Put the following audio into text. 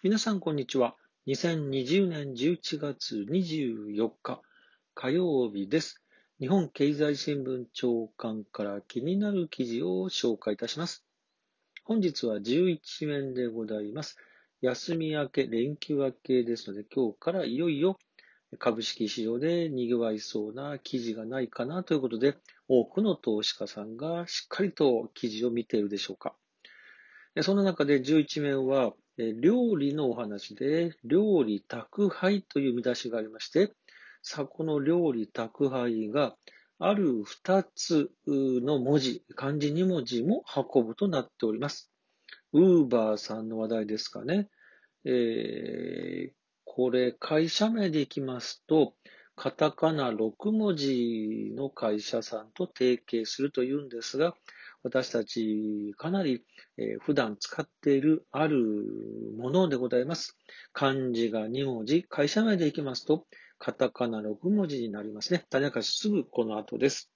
皆さん、こんにちは。2020年11月24日火曜日です。日本経済新聞長官から気になる記事を紹介いたします。本日は11面でございます。休み明け、連休明けですので、今日からいよいよ株式市場で賑わいそうな記事がないかなということで、多くの投資家さんがしっかりと記事を見ているでしょうか。その中で11面は、料理のお話で、料理宅配という見出しがありまして、この料理宅配がある2つの文字、漢字2文字も運ぶとなっております。ウーバーさんの話題ですかね。これ、会社名でいきますと、カタカナ6文字の会社さんと提携するというんですが、私たちかなり普段使っているあるものでございます。漢字が2文字、会社名でいきますと、カタカナ6文字になりますね。種明かしすぐこの後です。